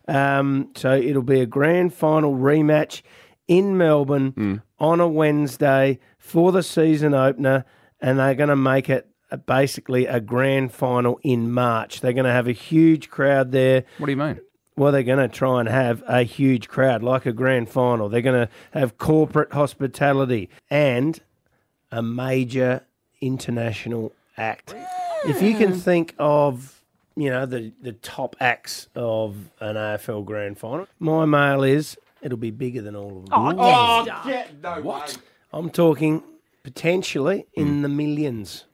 So it'll be a grand final rematch in Melbourne on a Wednesday for the season opener, and they're going to make it basically a grand final in March. They're going to have a huge crowd there. What do you mean? Well, they're going to try and have a huge crowd, like a grand final. They're going to have corporate hospitality and a major international act. If you can think of, the top acts of an AFL grand final, my mail is it'll be bigger than all of them. Oh, yeah. No What? way. I'm talking potentially in the millions.